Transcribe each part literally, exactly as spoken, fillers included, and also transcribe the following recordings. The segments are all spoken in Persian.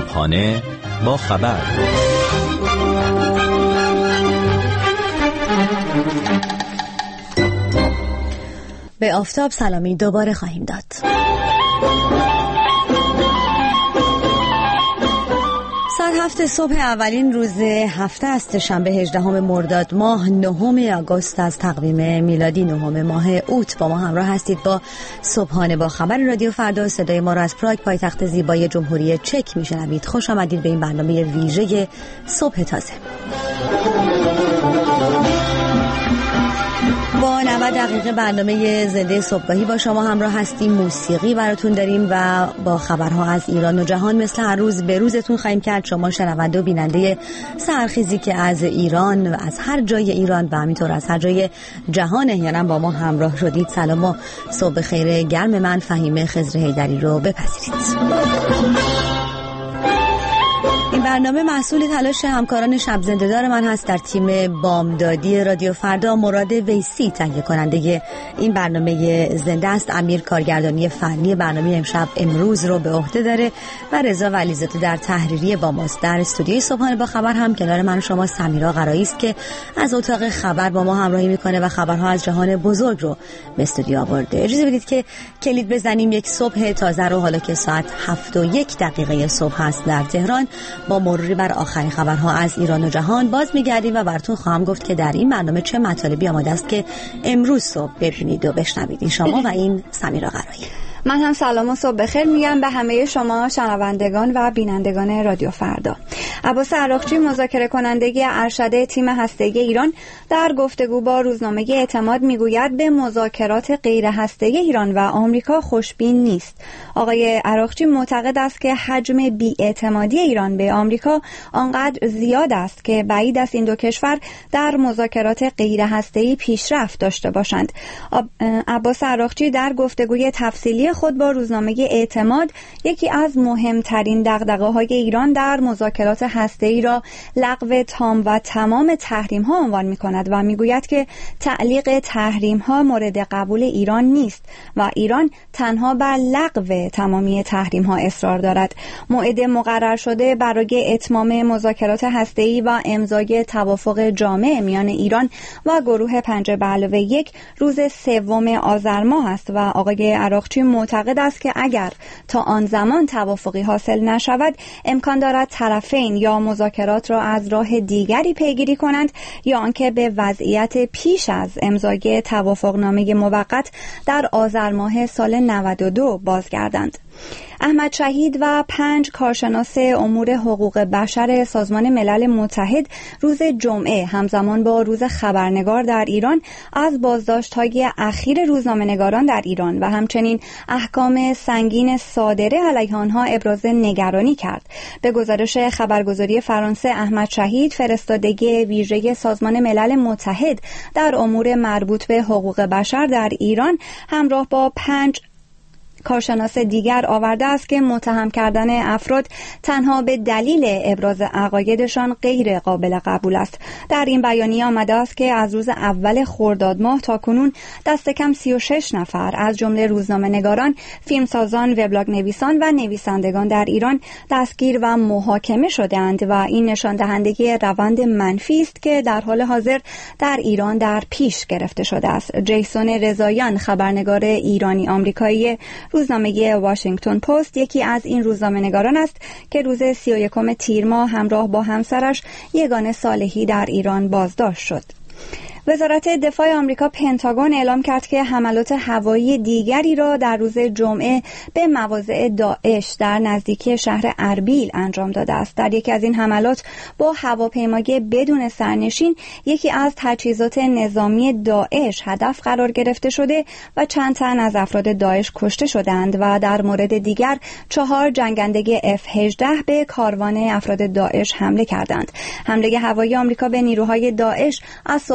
صبحانه با خبر. به آفتاب سلامی دوباره خواهیم داد. ساعت هفت صبح اولین روز هفته است، شنبه هجدهم مرداد ماه، نهم آگوست از تقویم میلادی، نهم ماه اوت. با ما همراه هستید با صبحانه با خبر رادیو فردا. صدای ما را از پراگ، پایتخت زیبای جمهوری چک میشنوید. خوش آمدید به این برنامه ویژه صبح تازه. با نود دقیقه برنامه زنده صبحگاهی با شما همراه هستیم. موسیقی براتون داریم و با خبرها از ایران و جهان مثل هر روز به روزتون خواهیم کرد. شما شنونده و بیننده سحرخیزی که از ایران و از هر جای ایران و همینطور از هر جای جهان احیانا با ما همراه شدید، سلام و صبح خیر گرم من فهیمه خضر حیدری رو بپذیرید. این برنامه محصول تلاش همکاران شب زنده‌دار من هست. در تیم بامدادی رادیو فردا مراد ویسی تهیه کننده این برنامه زنده است. امیر کارگردانی فنی برنامه امشب امروز رو به عهده داره و رضا ولیزاده در تحریریه با ماست. در استودیوی صبحانه با خبر هم کنار من شما سمیرا قرایی است که از اتاق خبر با ما همراهی میکنه و خبرها از جهان بزرگ رو به استودیو آورده. اجازه بدید که کلید بزنیم یک صبح تازه رو، حالا که ساعت هفت و یک دقیقه صبح است در تهران. با مروری بر آخرین خبرها از ایران و جهان باز میگردیم و براتون خواهم گفت که در این برنامه چه مطالبی آماده است که امروز صبح ببینید و بشنوید. این شما و این سمیرا قرایی. من هم سلام و صبح بخیر میگم به همه شما شنوندگان و بینندگان رادیو فردا. عباس عراقچی، مذاکره کننده ارشد تیم هسته‌ای ایران، در گفتگو با روزنامه اعتماد میگوید به مذاکرات غیر هسته‌ای ایران و آمریکا خوشبین نیست. آقای عراقچی معتقد است که حجم بی‌اعتمادی ایران به آمریکا آنقدر زیاد است که بعید است این دو کشور در مذاکرات غیر هسته‌ای پیشرفت داشته باشند. عباس عراقچی در گفتگوی تفصیلی خود با روزنامه اعتماد یکی از مهمترین دغدغه‌های ایران در مذاکرات هسته‌ای را لغو تام و تمام تحریم‌ها عنوان می‌کند و می‌گوید که تعلیق تحریم‌ها مورد قبول ایران نیست و ایران تنها بر لغو تمامی تحریم‌ها اصرار دارد. موعد مقرر شده برای اتمام مذاکرات هسته‌ای و امضای توافق جامع میان ایران و گروه پنج به علاوه یک روز سوم آذر ماه است و آقای عراقچی معتقد است که اگر تا آن زمان توافقی حاصل نشود امکان دارد طرفین یا مذاکرات را از راه دیگری پیگیری کنند یا آنکه به وضعیت پیش از امضای توافقنامه موقت در آذر ماه سال نود و دو بازگردند. احمد شهید و پنج کارشناس امور حقوق بشر سازمان ملل متحد روز جمعه همزمان با روز خبرنگار در ایران از بازداشت‌های اخیر روزنامه‌نگاران در ایران و همچنین احکام سنگین صادره علیه آنها ابراز نگرانی کرد. به گزارش خبرگزاری فرانسه، احمد شهید، فرستادگی ویژه سازمان ملل متحد در امور مربوط به حقوق بشر در ایران همراه با پنج کارشناس دیگر آورده است که متهم کردن افراد تنها به دلیل ابراز عقایدشان غیر قابل قبول است. در این بیانیه آمده است که از روز اول خرداد ماه تا کنون دست کم سی و شش نفر از جمله روزنامه‌نگاران، فیلمسازان، وبلاگ نویسان و نویسندگان در ایران دستگیر و محاکمه شدند و این نشان دهنده روند منفی است که در حال حاضر در ایران در پیش گرفته شده است. جیسون رضاییان، خبرنگار ایرانی آمریکایی روزنامه واشنگتن پست، یکی از این روزنامه‌نگاران است که روز سی و یکم تیر ماه همراه با همسرش یگانه صالحی در ایران بازداشت شد. وزارت دفاع آمریکا پنتاگون اعلام کرد که حملات هوایی دیگری را در روز جمعه به مواضع داعش در نزدیکی شهر اربیل انجام داده است. در یکی از این حملات با هواپیمای بدون سرنشین یکی از تجهیزات نظامی داعش هدف قرار گرفته شده و چند تن از افراد داعش کشته شدند و در مورد دیگر چهار جنگنده اف هجده به کاروان افراد داعش حمله کردند. حمله هوایی آمریکا به نیروهای داعش از صبح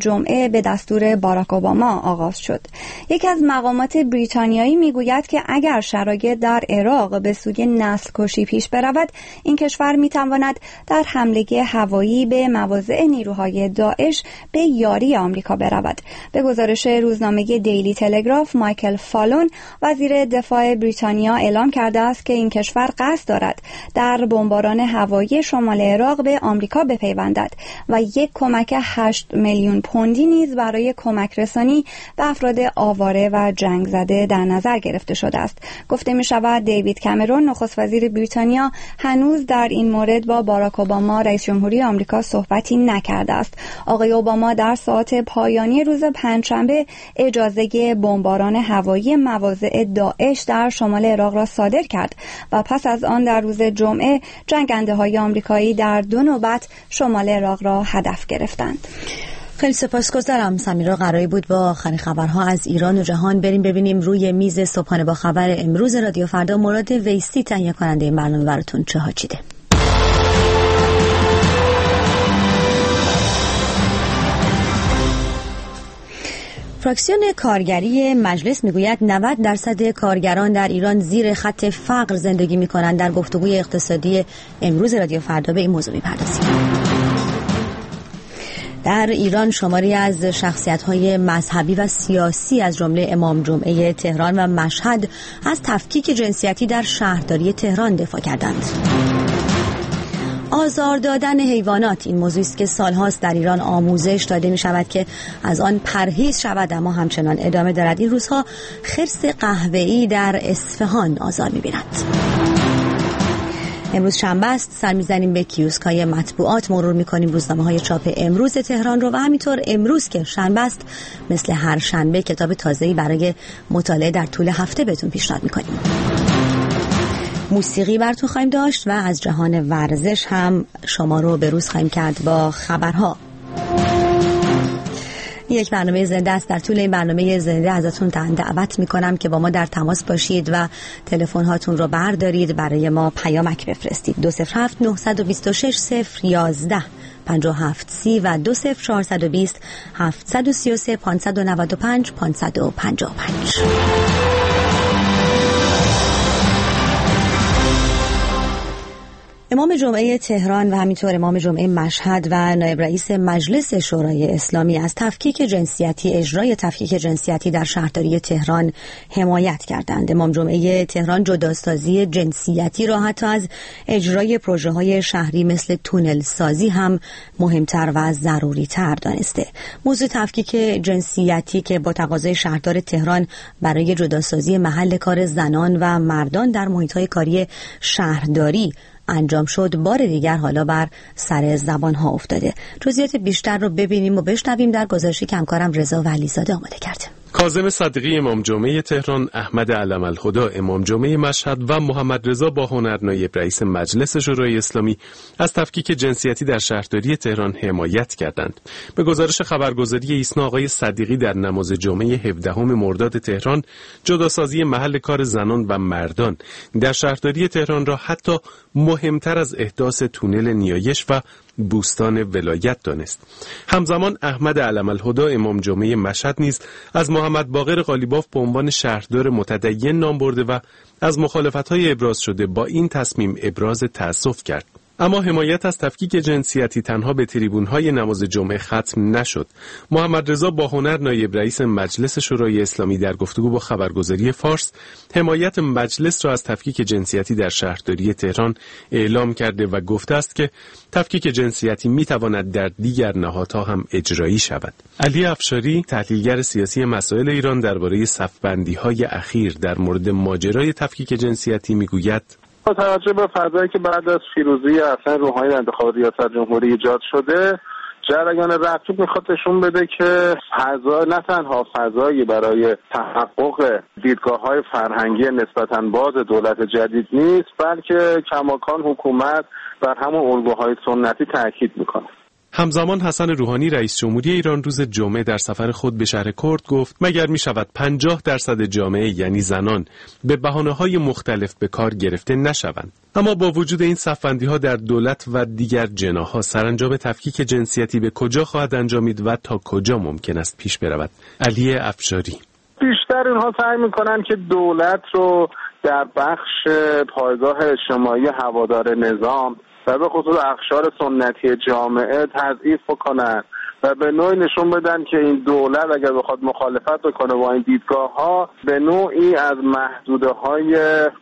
جمعه به دستور باراک اوباما آغاز شد. یکی از مقامات بریتانیایی میگوید که اگر شرایط در عراق به سوی نسل کشی پیش برود، این کشور میتواند در حمله هوایی به مواضع نیروهای داعش به یاری آمریکا برود. به گزارش روزنامه دیلی تلگراف، مایکل فالون وزیر دفاع بریتانیا اعلام کرده است که این کشور قصد دارد در بمباران هوایی شمال عراق به آمریکا بپیوندد و یک کمک هشت میلیون پوندی نیز برای کمک رسانی به افراد آواره و جنگ زده در نظر گرفته شده است. گفته می شود دیوید کامرون نخست وزیر بریتانیا هنوز در این مورد با باراک اوباما رئیس جمهوری آمریکا صحبتی نکرده است. آقای اوباما در ساعات پایانی روز پنجشنبه اجازه بمباران هوایی مواضع داعش در شمال عراق را صادر کرد و پس از آن در روز جمعه جنگنده‌های آمریکایی در دو نوبت شمال عراق را هدف گرفتند. خیلی سپاسگزارم. سمیرا قرایی بود با آخرین خبرها از ایران و جهان. بریم ببینیم روی میز صبحانه با خبر امروز رادیو فردا مراد ویسی تهیه کننده این برنامه براتون چه ها چیده. فراکسیون کارگری مجلس میگوید نود درصد کارگران در ایران زیر خط فقر زندگی میکنند. در گفتگوی اقتصادی امروز رادیو فردا به این موضوع میپردازیم. در ایران شماری از شخصیت‌های مذهبی و سیاسی از جمله امام جمعه تهران و مشهد از تفکیک جنسیتی در شهرداری تهران دفاع کردند. آزار دادن حیوانات این موضوعی است که سالهاست در ایران آموزش داده می شود که از آن پرهیز شود، اما همچنان ادامه دارد. این روزها خرس قهوه‌ای در اصفهان آزار می بیند. امروز شنبه است، سر میزنیم به کیوسک‌های مطبوعات، مرور می‌کنیم روزنامه‌های چاپ امروز تهران رو و همینطور امروز که شنبه است مثل هر شنبه کتاب تازه‌ای برای مطالعه در طول هفته بهتون پیشنهاد می‌کنیم. موسیقی براتون خواهیم داشت و از جهان ورزش هم شما رو به روز خواهیم کرد با خبرها. یک برنامه زنده است. در طول این برنامه زنده ازتون دعوت میکنم که با ما در تماس باشید و تلفن هاتون رو بردارید، برای ما پیامک بفرستید. دو صفر هفت نه دو شش صفر یازده پنجاه و هفت سی و دو صفر چهار دو صفر هفت سه سه پانصد و نود و پنج پانصد و پنجاه و پنج. امام جمعه تهران و همینطور امام جمعه مشهد و نایب رئیس مجلس شورای اسلامی از تفکیک جنسیتی، اجرای تفکیک جنسیتی در شهرداری تهران حمایت کردند. امام جمعه تهران جداسازی جنسیتی را حتی از اجرای پروژه‌های شهری مثل تونل سازی هم مهمتر و ضروری تر دانسته. موضوع تفکیک جنسیتی که با تقاضای شهردار تهران برای جداسازی محل کار زنان و مردان در محیط‌های کاری شهرداری انجام شد، بار دیگر حالا بر سر زبان ها افتاده. جزئیات بیشتر رو ببینیم و بشنویم در گزارشی که همکارم رضا ولیزاده آماده کرده. کاظم صدیقی امام جمعه تهران، احمد علم‌الهدی امام جمعه مشهد و محمد رضا باهنر نایب رئیس مجلس شورای اسلامی از تفکیک جنسیتی در شهرداری تهران حمایت کردند. به گزارش خبرگزاری ایسنا، آقای صدیقی در نماز جمعه هفدهم مرداد تهران جداسازی محل کار زنان و مردان در شهرداری تهران را حتی مهمتر از احداث تونل نیایش و بوستان ولایت دانست. همزمان احمد علم‌الهدی امام جمعه مشهد نیز از محمد باقر قالیباف به عنوان شهردار متدین نام برده و از مخالفت‌های ابراز شده با این تصمیم ابراز تأسف کرد. اما حمایت از تفکیک جنسیتی تنها به تریبون‌های نماز جمعه ختم نشد. محمد رضا باهنر نایب رئیس مجلس شورای اسلامی در گفتگو با خبرگزاری فارس حمایت مجلس را از تفکیک جنسیتی در شهرداری تهران اعلام کرده و گفته است که تفکیک جنسیتی می‌تواند در دیگر نهادها هم اجرایی شود. علی افشاری، تحلیلگر سیاسی مسائل ایران، درباره صف‌بندی‌های اخیر در مورد ماجرای تفکیک جنسیتی می‌گوید: با توجه به فضایی که بعد از پیروزی حسن روحانی در انتخابات ریاست جمهوری ایجاد شده، جریان رقیب میخواد نشون بده که فضا نه تنها فضایی برای تحقق دیدگاه‌های فرهنگی نسبتاً باز دولت جدید نیست، بلکه کماکان حکومت بر همون الگوهای سنتی تاکید میکنه. همزمان حسن روحانی رئیس جمهوری ایران روز جمعه در سفر خود به شهر کرد گفت مگر می شود پنجاه درصد جامعه یعنی زنان به بهانه‌های مختلف به کار گرفته نشوند. اما با وجود این صف‌بندی‌ها در دولت و دیگر جناح‌ها سرانجام تفکیک جنسیتی به کجا خواهد انجامید و تا کجا ممکن است پیش برود؟ علی افشاری: بیشتر اینها سعی میکنن که دولت رو در بخش پایگاه اجتماعی هوادار نظام و به خصوص اقشار سنتی جامعه تضعیف بکنن و به نوعی نشون بدن که این دولت اگر بخواد مخالفت بکنه با این دیدگاه ها به نوعی از محدوده های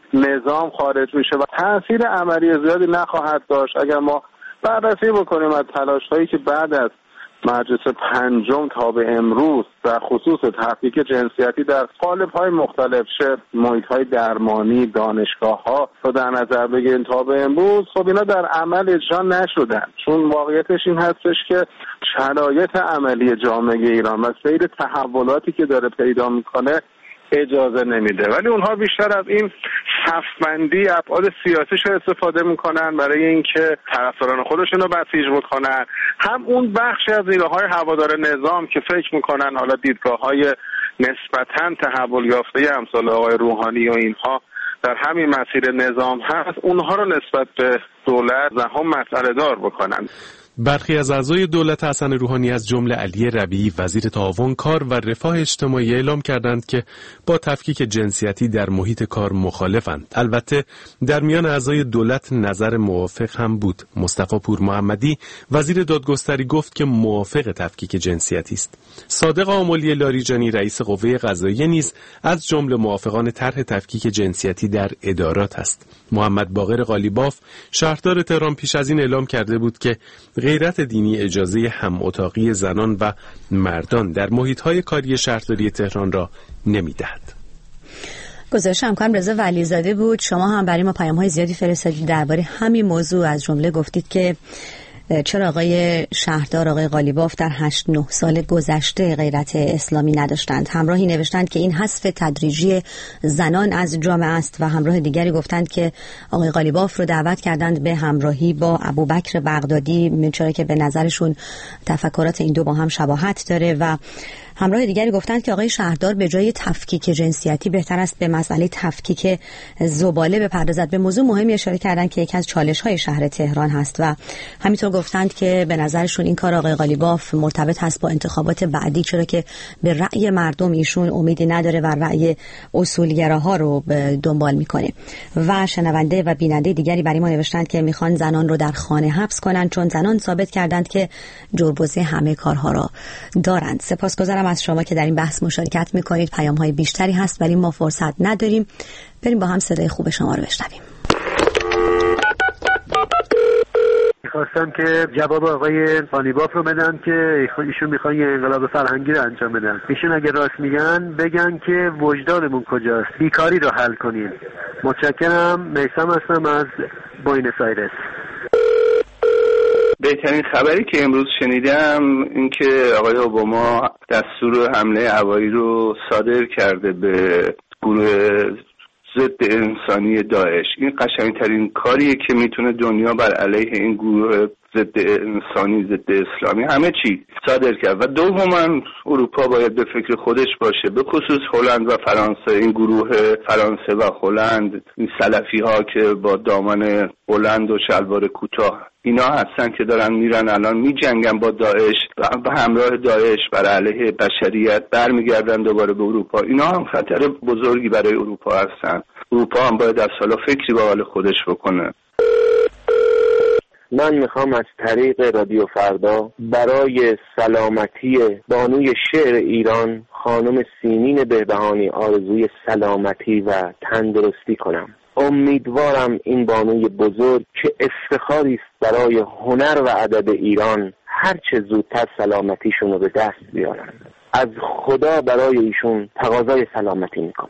نظام خارج میشه و تاثیر عملی زیادی نخواهد داشت. اگر ما بررسی بکنیم از تلاش هایی که بعد از مجلس پنجم تا به امروز در خصوص تفکیک جنسیتی در قالب‌های مختلف چه محیط‌های درمانی، دانشگاه‌ها رو در نظر بگیریم تا به امروز، خب اینا در عمل اجرا نشدن، چون واقعیتش این هستش که شرایط عملی جامعه ایران و سیر تحولاتی که داره پیدا میکنه اجازه نمیده. ولی اونها بیشتر از این صف‌بندی ابعاد سیاسیش رو استفاده میکنن برای اینکه طرفداران خودشون رو بسیج بکنن. هم اون بخشی از نیروهای هوادار نظام که فکر میکنن حالا دیدگاه‌های نسبتاً تحول یافته امثال آقای روحانی و اینها در همین مسیر نظام هست، اونها رو نسبت به دولت زحام مسئله دار بکنن. برخی از اعضای دولت حسن روحانی از جمله علی ربیعی وزیر تعاون کار و رفاه اجتماعی اعلام کردند که با تفکیک جنسیتی در محیط کار مخالفند. البته در میان اعضای دولت نظر موافق هم بود. مصطفی پور محمدی وزیر دادگستری گفت که موافق تفکیک جنسیتی است. صادق آملی لاریجانی رئیس قوه قضاییه نیز از جمله موافقان طرح تفکیک جنسیتی در ادارات است. محمد باقر قالیباف شهردار تهران پیش از این اعلام کرده بود که غیرت دینی اجازه هم اتاقی زنان و مردان در محیط‌های کاری شهرداری تهران را نمی‌دهد. گزارش همکارم رضا ولیزاده بود. شما هم برای ما پیام‌های زیادی فرستادید درباره همین موضوع. از جمله گفتید که چرا آقای شهردار آقای قالیباف در هشت نه سال گذشته غیرت اسلامی نداشتند. همراهی نوشتند که این حذف تدریجی زنان از جامعه است و همراه دیگری گفتند که آقای قالیباف رو دعوت کردند به همراهی با ابوبکر بغدادی، چرا که به نظرشون تفکرات این دو با هم شباهت داره. و همراه دیگری گفتند که آقای شهردار به جای تفکیک جنسیتی بهتر است به مسئله تفکیک زباله بپردازد. به موضوع مهمی اشاره کردند که یکی از چالش‌های شهر تهران هست و همینطور گفتند که به نظرشون این کار آقای قالیباف مرتبط هست با انتخابات بعدی، چرا که به رأی مردم ایشون امیدی نداره و رأی اصولگراها رو دنبال میکنه. و شنونده و بیننده دیگری برای ما نوشتند که میخوان زنان رو در خانه حبس کنن چون زنان ثابت کردند که جربوزه همه کارها را دارند. سپاسگزارم از شما که در این بحث مشارکت میکنید. پیام‌های بیشتری هست ولی ما فرصت نداریم. بریم با هم صدای خوب شما رو بشنویم. میخواستم که جواب آقای قالیباف رو بدم که ایشون میخوان یه انقلاب فرهنگی رو انجام بدن. ایشون اگه راست میگن بگن که وجدانمون کجاست، بیکاری رو حل کنیم. متشکرم. میثم هستم از بوینس آیرس. بهترین خبری که امروز شنیدم این که آقای اوباما دستور حمله هوایی رو صادر کرده به گروه ضد انسانی داعش. این قشنگترین کاریه که میتونه دنیا بر علیه این گروه ضد انسانی، ضد اسلامی همه چی صادر کرد. و دوما اروپا باید به فکر خودش باشه، به خصوص هلند و فرانسه. این گروه فرانسه و هلند، این سلفی ها که با دامن بلند و شلوار کوتاه اینا هستن که دارن میرن الان میجنگن با داعش و به همراه داعش بر علیه بشریت برمیگردن دوباره به اروپا. اینا هم خطر بزرگی برای اروپا هستن. اروپا هم باید از حالا فکری به حال خودش بکنه. من میخوام از طریق رادیو فردا برای سلامتی بانوی شعر ایران خانم سیمین بهبهانی آرزوی سلامتی و تندرستی کنم. امیدوارم این بانوی بزرگ که افتخاری است برای هنر و ادب ایران هر چه زودتر سلامتیشون رو به دست بیارن. از خدا برای ایشون تقاضای سلامتی میکنم.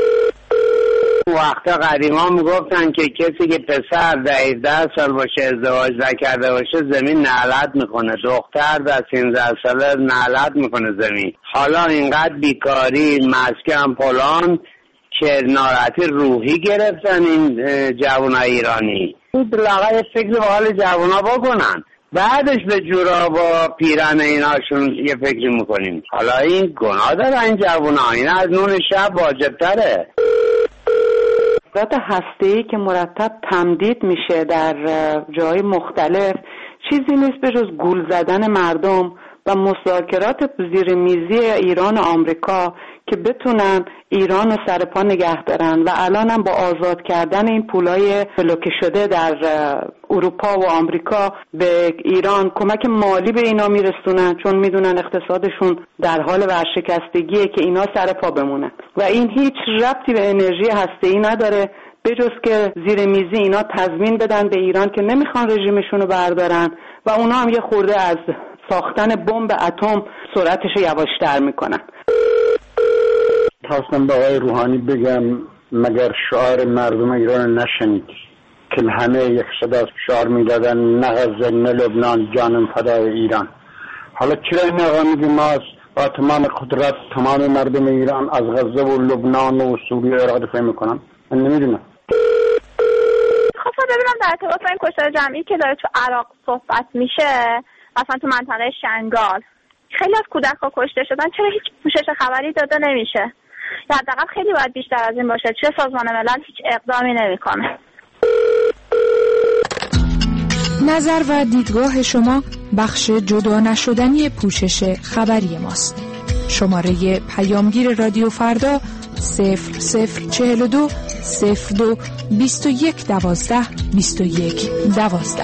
وقتا قدیما میگفتن که کسی که پسر دوازده سال باشه ازدواج نکرده باشه زمین نعلت میکنه، دختر در سیزده ساله نعلت میکنه زمین. حالا اینقدر بیکاری، مسکن، پلان که ناراحتی روحی گرفتن این جوانای ایرانی. لاغر فکر به حال جوانا بکنن. بعدش به جوراب و پیرن ایناشون یه فکری میکنیم. حالا این گناه داره این جوونا، این از نون شب واجبتره. ذات هسته‌ای که مرتب تمدید میشه در جای مختلف چیزی نیست به جز گول زدن مردم و مذاکرات زیر میزی ایران و آمریکا که بتونن ایران رو سر پا نگه دارن و الان هم با آزاد کردن این پولای بلوکه شده در اروپا و آمریکا به ایران کمک مالی به اینا میرسونن، چون میدونن اقتصادشون در حال ورشکستگیه که اینا سر پا بمونن و این هیچ ربطی به انرژی هسته‌ای نداره به جز که زیر میزی اینا تضمین بدن به ایران که نمیخوان رژیمشون رو بردارن و اونا هم یه خورده از ساختن بمب اتم سرعتش رو یواشتر میکنن. خواستم به آقای روحانی بگم مگر شعار مردم ایران نشنید که همه یک صدا شعار میدادن نه غزه نه لبنان جانم فدای ایران. حالا چرا این آقا میگه ما با تمام قدرت تمام مردم ایران از غزه و لبنان و سوریه و عراق دفاع میکنن؟ من نمیدونم. خب ببینم در ارتباط با این کشتار جمعی که داره تو عراق صحبت میشه، مثلا تو منطقه شنگال خیلی از کودک‌ها کشته شدن، چرا هیچ پوشش خبری داده نمیشه؟ یا حداقل خیلی باید بیشتر از این باشه. چرا سازمان ملل هیچ اقدامی نمیکنه؟ نظر و دیدگاه شما بخش جدا نشدنی پوشش خبری ماست. شماره پیامگیر رادیو فردا صفر صفر چهل و دو صفر دو بیست و یک دوازده بیست و یک دوازده.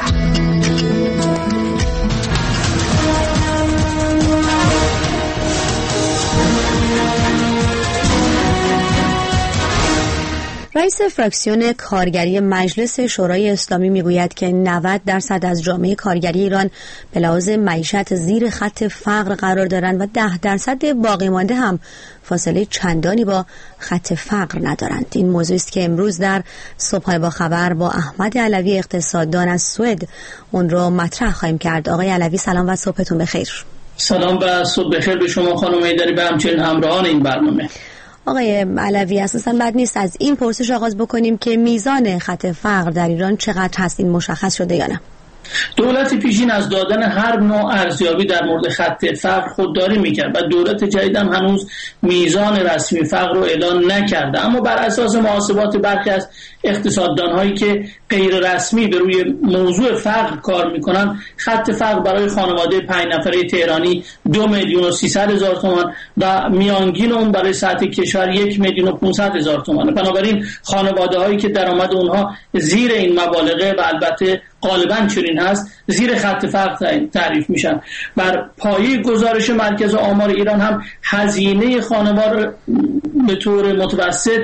رئیس فراکسیون کارگری مجلس شورای اسلامی میگوید که نود درصد از جامعه کارگری ایران به لحاظ معیشت زیر خط فقر قرار دارند و ده درصد باقی مانده هم فاصله چندانی با خط فقر ندارند. این موضوع است که امروز در صبح با خبر با احمد علوی اقتصاددان از سوئد اون رو مطرح خواهیم کرد. آقای علوی سلام و صبحتون بخیر. سلام و صبح بخیر به شما خانم ایدری و همچنین همراهان این برنامه. آقای علوی اساساً بد نیست از این پرسش آغاز بکنیم که میزان خط فقر در ایران چقدر هست، این مشخص شده یا نه؟ دولت پیشین از دادن هر نوع ارزیابی در مورد خط فقر خودداری میکرد و دولت جدید هم هنوز میزان رسمی فقر رو اعلان نکرده، اما بر اساس محاسبات برخی از اقتصاددان هایی که غیر رسمی به روی موضوع فقر کار میکنن، خط فقر برای خانواده پنج نفره تهرانی دو میلیون و سیصد هزار تومان و میانگین اون برای سطح کشور یک میلیون و پانصد هزار تومانه. بنابراین خانواده هایی که درآمد اونها زیر این مبالغه و البته غالباً چنین هست زیر خط فقر تعریف میشن. بر پایه گزارش مرکز آمار ایران هم هزینه خانوار به طور متوسط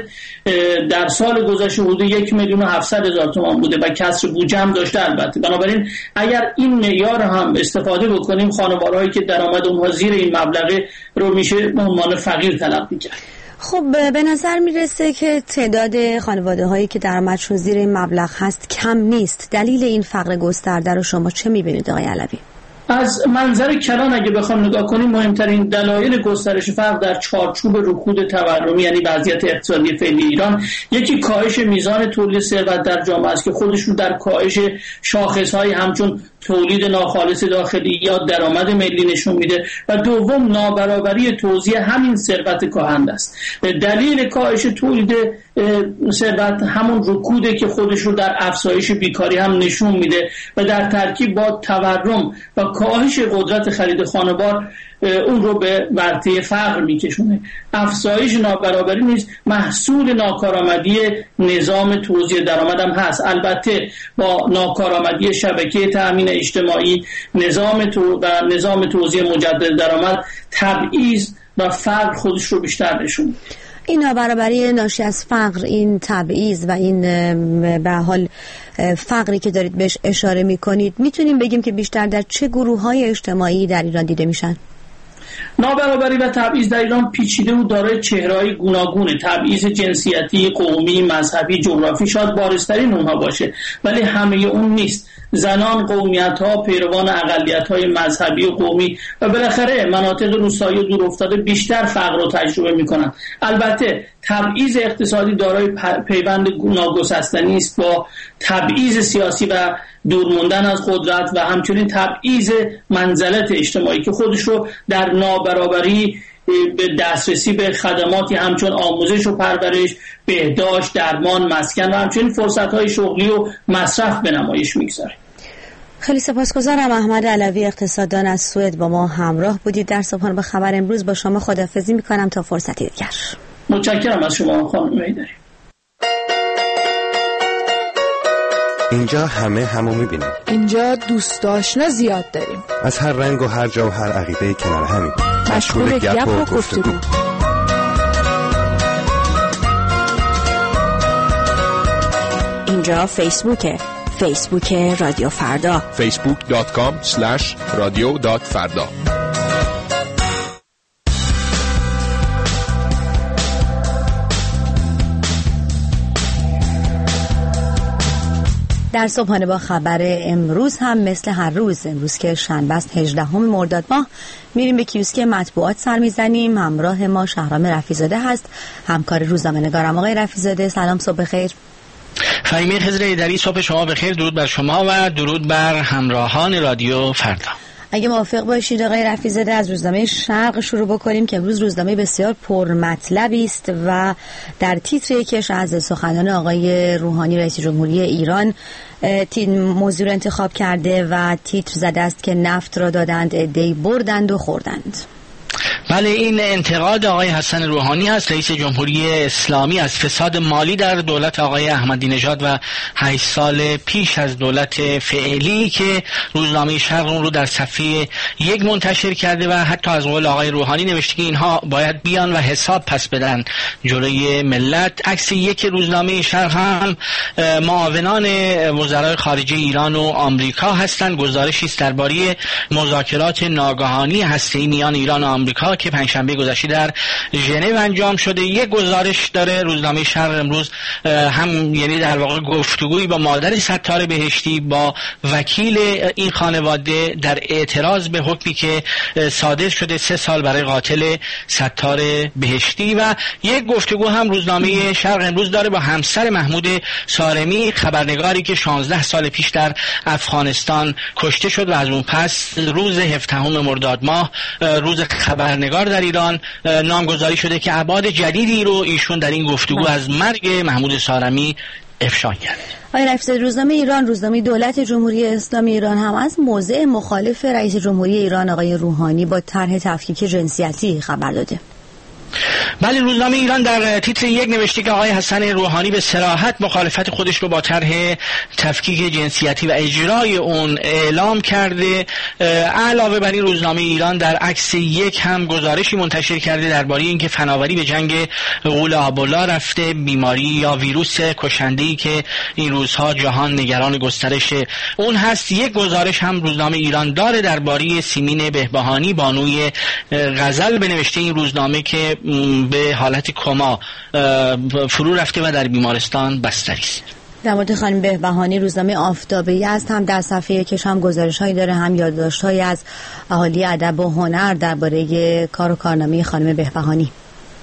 در سال گذشته حدود یک میلیون و هفتصد هزار تومان بوده و کسر بودجه هم داشته. البته بنابراین اگر این معیار هم استفاده بکنیم، خانوارهایی که درآمد اونها زیر این مبلغه رو میشه به عنوان فقیر تلقی کرد. خب به نظر میرسه که تعداد خانواده هایی که درآمدشون زیر این مبلغ هست کم نیست. دلیل این فقر گسترده رو شما چه میبینید آقای علوی؟ از منظر کلان اگه بخوام نگاه کنیم، مهمترین دلایل گسترش فقر در چارچوب رکود تورمی یعنی وضعیت اقتصادی فعلی ایران، یکی کاهش میزان تولید ثروت در جامعه است که خودش رو در کاهش شاخص‌های همچون تولید ناخالص داخلی یا درآمد ملی نشون میده و دوم نابرابری توزیع همین ثروت کاهنده است. دلیل کاهش تولید ثروت همون رکوده که خودش رو در افزایش بیکاری هم نشون میده و در ترکیب با تورم و کاهش قدرت خرید خانوار اون رو به ورطه فقر میکشونه. افزایش نابرابری نیز محصول ناکارآمدی نظام توزیع درآمد هم هست. البته با ناکارآمدی شبکه تامین اجتماعی، نظام تو و نظام توزیع مجدد درآمد، تبعیض و فقر خودش رو بیشتر نشون. این نابرابری ناشی از فقر، این تبعیض و این به حال فقری که دارید بهش اشاره میکنید، میتونیم بگیم که بیشتر در چه گروه‌های اجتماعی در ایران دیده میشن؟ نابرابری و تبعیض در ایران پیچیده و دارای چهره‌های گوناگونه. تبعیض جنسیتی، قومی، مذهبی، جغرافی شاید بارزترین اونها باشه، ولی همه اون نیست. زنان، قومیت‌ها، پیروان اقلیت‌های مذهبی و قومی و بالاخره مناطق روستایی و دورافتاده بیشتر فقر رو تجربه می‌کنند. البته تبعیض اقتصادی دارای پیوند ناگسستنی است با تبعیض سیاسی و دور موندن از قدرت و همچنین تبعیض منزلت اجتماعی که خودش رو در نابرابری به دسترسی به خدماتی همچون آموزش و پرورش، بهداشت، درمان، مسکن و همچنین فرصت‌های شغلی و مصرف به نمایش می‌گذاره. خیلی سپاسگزارم. احمد علوی، اقتصاددان از سوئد، با ما همراه بودید در صبحانه با خبر امروز. با شما خداحافظی می‌کنم تا فرصتی دیگر. متشکرم از شما خانم هیدری. اینجا همه همو می‌بینیم. اینجا دوست آشنا زیاد داریم. از هر رنگ و هر جا و هر عقیده کنار همیم. مشغول گپ و گفتگو. اینجا فیسبوکه. فیسبوک رادیو فردا. فیسبوک دات کام اسلش رادیو دات فردا. در صبحانه با خبر امروز هم مثل هر روز، امروز که شنبه است هجدهم مرداد ماه، میریم به کیوسک مطبوعات سر میزنیم. همراه ما شهرام رفیع‌زاده هست، همکار روزنامه‌نگارم. آقای رفیع‌زاده سلام، صبح بخیر. فهیمه خضر ایدری، صبح شما بخیر. درود بر شما و درود بر همراهان رادیو فردا. اگه موافق باشید آقای رفیع‌زاده از روزنامه شرق شروع بکنیم که امروز روزنامه بسیار پرمطلبی است و در تیتر یکیش از سخنان آقای روحانی رئیس جمهوری ایران موضوع رو انتخاب کرده و تیتر زده است که نفت را دادند عده‌ای بردند و خوردند. بله، این انتقاد آقای حسن روحانی هست، رئیس جمهوری اسلامی، از فساد مالی در دولت آقای احمدی نژاد و هشت سال پیش از دولت فعلی که روزنامه شرق اون رو در صفحه یک منتشر کرده و حتی از قول آقای روحانی نوشته که اینها باید بیان و حساب پس بدن جلوی ملت. عکس یک روزنامه شرق هم معاونان وزرای خارجه ایران و آمریکا هستند. گزارشی است درباره مذاکرات ناگهانی هسته‌ای میان ایران و آمریکا که پنجشنبه گذشته در ژنو انجام شده. یک گزارش داره روزنامه شرق امروز، هم یعنی در واقع گفتگویی با مادر ستار بهشتی با وکیل این خانواده در اعتراض به حکمی که صادر شده سه سال برای قاتل ستار بهشتی، و یک گفتگو هم روزنامه شرق امروز داره با همسر محمود سارمی، خبرنگاری که شانزده سال پیش در افغانستان کشته شد و از اون پس روز هفدهم مرداد ماه روز خبرنگار در ایران نامگذاری شده که ابعاد جدیدی رو ایشون در این گفتگو از مرگ محمود سارمی افشا کرد. آقای رفیع‌زاده، روزنامه ایران، روزنامه دولت جمهوری اسلامی ایران هم از موضع مخالف رئیس جمهوری ایران آقای روحانی با طرح تفکیک جنسیتی خبر داده. بله، روزنامه ایران در تیتر یک نوشته که آقای حسن روحانی به صراحت مخالفت خودش رو با طرح تفکیک جنسیتی و اجرای اون اعلام کرده. علاوه بر این روزنامه ایران در عکس یک هم گزارشی منتشر کرده درباره اینکه فناوری به جنگ غول آبولا رفته، بیماری یا ویروس کشنده‌ای که این روزها جهان نگران گسترش اون هست. یک گزارش هم روزنامه ایران داره درباره سیمین بهبهانی، بانوی غزل، به نوشته این روزنامه که به حالت کما فرو رفته و در بیمارستان بستری است. در مورد خانم بهبهانی روزنامه آفتابی است، هم در صفحه یکش هم گزارش‌هایی داره، هم یادداشت‌هایی از اهالی ادب و هنر درباره کار و کارنامه خانم بهبهانی.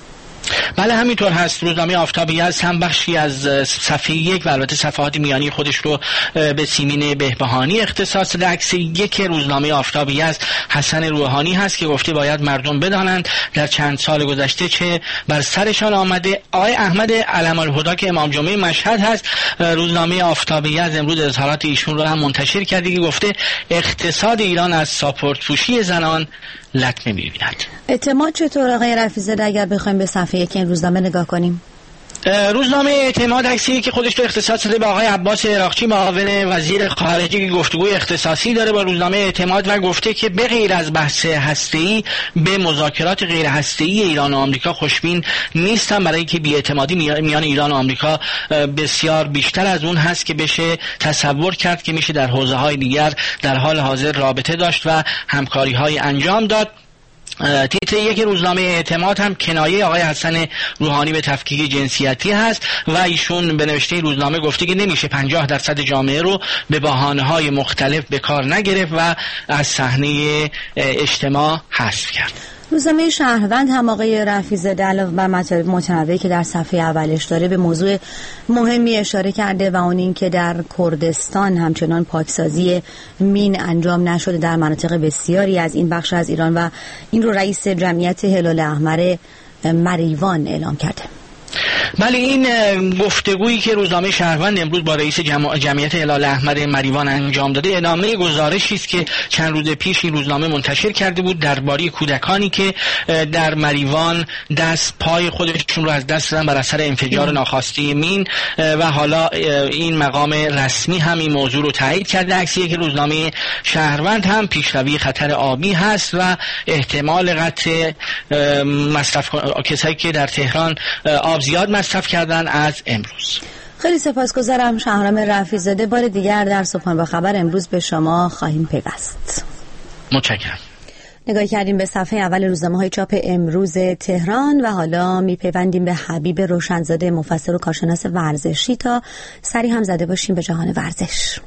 بله همینطور هست. روزنامه آفتابی است هم بخشی از صفحه یک و البته صفحات میانی خودش رو به سیمین بهبهانی اختصاص داده. عکس یک روزنامه آفتابی است حسن روحانی هست که گفته باید مردم بدانند در چند سال گذشته چه بر سرشان آمده. آقای احمد علم‌الهدی که امام جمعه مشهد هست، روزنامه آفتابی از امروز اظهارات ایشون رو هم منتشر کرده که گفته اقتصاد ایران از ساپورت پوشی زنان لطمه می‌بیند. اعتماد چطور آقای رفیع‌زاده اگر بخوایم به صفحه یک این روزنامه نگاه کنیم؟ روزنامه اعتماد عکسی که خودش رو اختصاص داده به آقای عباس عراقچی، معاون وزیر خارجه، که گفتگوی اختصاصی داره با روزنامه اعتماد و گفته که به غیر از بحث هسته‌ای به مذاکرات غیر هسته‌ای ایران و آمریکا خوشبین نیستن، برای اینکه بی‌اعتمادی میان ایران و آمریکا بسیار بیشتر از اون هست که بشه تصور کرد که میشه در حوزه‌های دیگر در حال حاضر رابطه داشت و همکاری‌های انجام داد. تیتر یک روزنامه اعتماد هم کنایه آقای حسن روحانی به تفکیک جنسیتی هست و ایشون به نوشته روزنامه گفته که نمیشه پنجاه درصد جامعه رو به بهانه‌های مختلف به کار نگرفت و از صحنه اجتماع حذف کرد. روزنامه شهروند هم آقای رفیع‌زاده علاوه بر مطالب متنوعی که در صفحه اولش داره به موضوع مهمی اشاره کرده و اون این که در کردستان همچنان پاکسازی مین انجام نشده در مناطق بسیاری از این بخش از ایران و این رو رئیس جمعیت هلال احمر مریوان اعلام کرده. بله، این گفتگویی که روزنامه شهروند امروز با رئیس جمع... جمعیت هلال احمر مریوان انجام داده ادامه گزارشی است که چند روز پیش این روزنامه منتشر کرده بود درباره کودکانی که در مریوان دست پای خودشون رو از دست دادن بر اثر انفجار ناخواسته مین و حالا این مقام رسمی هم این موضوع رو تایید کرده. عکسی که روزنامه شهروند هم پیشروی خطر آبی هست و احتمال قطع مصرف کسایی که در تهران آب زیاد مصرف کردن از امروز. خیلی سپاسگزارم شهرام رفیع‌زاده. بار دیگر در صبحانه با خبر امروز به شما خواهیم پیوست. متشکرم. نگاهی کردیم به صفحه اول روزنامه‌های چاپ امروز تهران و حالا میپیوندیم به حبیب روشنزاده مفسر و کارشناس ورزشی تا سری هم زده باشیم به جهان ورزش.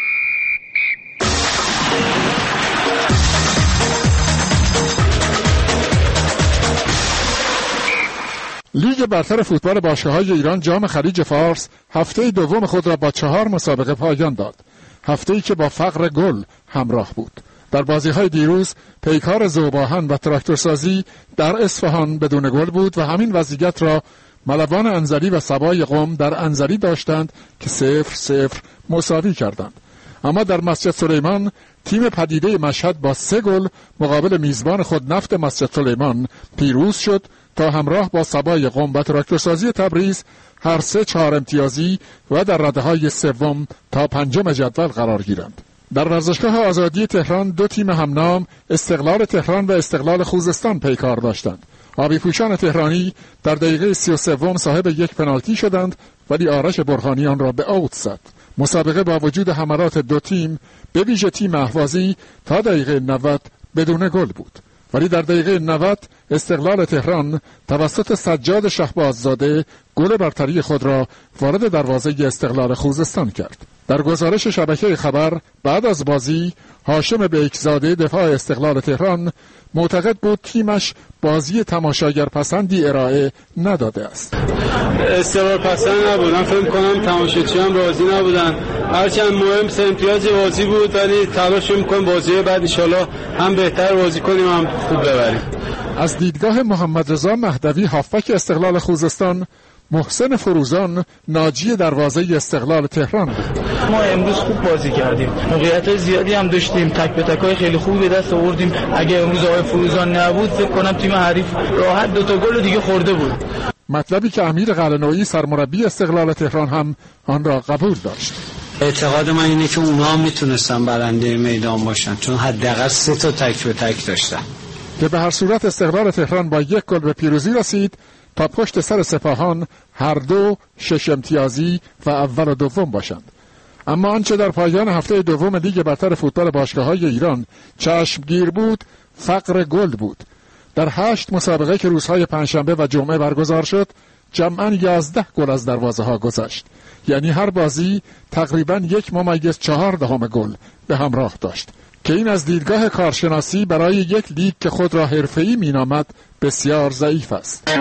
لیگ برتر فوتبال باشگاه‌های ایران جام خلیج فارس هفته دوم خود را با چهار مسابقه پایان داد. هفته‌ای که با فقر گل همراه بود. در بازی‌های دیروز پیکار ذوب‌آهن و تراکتورسازی در اصفهان بدون گل بود و همین وضعیت را ملوان انزلی و سبای قم در انزلی داشتند که صفر صفر مساوی کردند. اما در مسجد سلیمان تیم پدیده مشهد با سه گل مقابل میزبان خود نفت مسجد سلیمان پیروز شد تا همراه با سبای قم و تراکتورسازی تبریز هر سه چهار امتیازی و در رده‌های سوم تا پنجم جدول قرار گیرند. در ورزشگاه آزادی تهران دو تیم همنام استقلال تهران و استقلال خوزستان پیکار داشتند. آبی پوشان تهرانی در دقیقه سی و سوم صاحب یک پنالتی شدند ولی آرش برهانی آن را به اوت زد. مسابقه با وجود حملات دو تیم به ویژه تیم اهوازی تا دقیقه نود بدون گل بود. ولی در دقیقه نود استقلال تهران توسط سجاد شهباززاده گل برتری خود را وارد دروازه استقلال خوزستان کرد. در گزارش شبکه خبر بعد از بازی هاشم بیکزاده دفاع استقلال تهران معتقد بود تیمش بازی تماشاگر پسندی ارائه نداده است. استقلال پسند نبودن، فکر کنم تماشاچیان راضی نبودن. هرچند مهم سه امتیاز بازی بود ولی تلاش می‌کنیم بازی بعد ان شاءالله هم بهتر بازی کنیم هم خوب ببریم. از دیدگاه محمد رضا مهدوی هافبک استقلال خوزستان، محسن فروزان ناجی دروازه استقلال تهران بود. ما امروز خوب بازی کردیم، موقعیت زیادی هم داشتیم، تک به تکای خیلی خوبی به دست آوردیم. اگه امروز آقای فروزان نبود فکر کنم تیم حریف راحت دو تا گل دیگه خورده بود. مطلبی که امیر قلعه‌نویی سرمربی استقلال تهران هم آن را قبول داشت. اعتقاد من اینه که اونها هم میتونستن برنده میدان باشن چون حداقل سه تا تک به تک داشتن. که به هر صورت استقلال تهران با یک گل به پیروزی رسید تا پشت سر سپاهان هر دو شش امتیازی و اول و دوم باشند. اما آنچه در پایان هفته دوم لیگ برتر فوتبال باشگاه‌های ایران چشمگیر بود فقر گل بود. در هشت مسابقه که روزهای پنجشنبه و جمعه برگزار شد جمعاً یازده گل از دروازه ها گذشت. یعنی هر بازی تقریباً یک ممیز چهار دهم گل به همراه داشت که این از دیدگاه کارشناسی برای یک لیگ که خود را حرفه‌ای مینامد بسیار ضعیف است.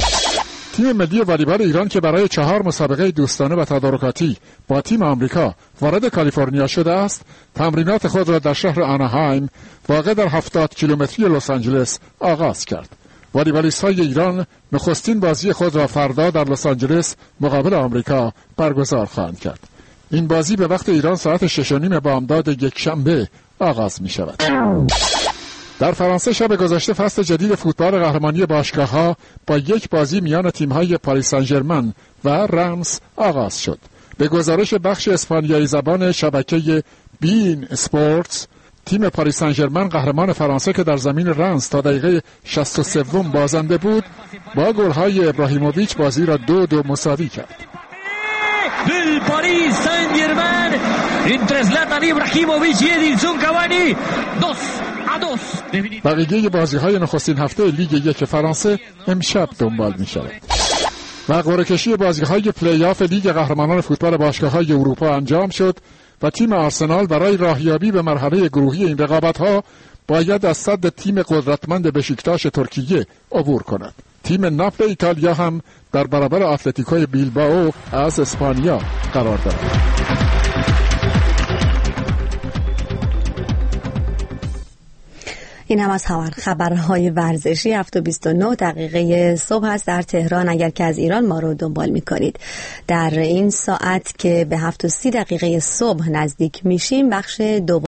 تیم ملی والیبال ایران که برای چهار مسابقه دوستانه و تدارکاتی با تیم آمریکا وارد کالیفرنیا شده است، تمرینات خود را در شهر آناهایم واقع در هفتاد کیلومتری لس آنجلس آغاز کرد. والیبالیست‌های ایران نخستین بازی خود را فردا در لس آنجلس مقابل آمریکا برگزار خواهند کرد. این بازی به وقت ایران ساعت شش و نیم بامداد یک شنبه آغاز می شود. در فرانسه شب گذشته فصل جدید فوتبال قهرمانی باشگاه‌ها با یک بازی میان تیم‌های پاریس سن ژرمن و رمز آغاز شد. به گزارش بخش اسپانیایی زبان شبکه بین اسپورتس، تیم پاریس سن ژرمن قهرمان فرانسه که در زمین رمز تا دقیقه شصت و سه بازنده بود با گل‌های ابراهیموویچ بازی را دو دو مساوی کرد. del Paris Saint-Germain entre Zlatan Ibrahimovic y Edinson Cavani dos a dos بقیه بازی‌های نخستین هفته لیگ یک فرانسه امشب دنبال می‌شود. و قرعه کشی بازی‌های پلی آف لیگ قهرمانان فوتبال باشگاه‌های اروپا انجام شد و تیم آرسنال برای راهیابی به مرحله گروهی این رقابت‌ها باید از صد تیم قدرتمند بشیکتاش ترکیه عبور کند. تیم ناپل ایتالیا هم در برابر اتلتیکوی بیلبائو از اسپانیا قرار دارد. این هم از خبرهای ورزشی. هفت و بیست و نه دقیقه صبح است در تهران. اگر که از ایران ما رو دنبال می کنید در این ساعت که به هفت و سی دقیقه صبح نزدیک میشیم، بخش دوم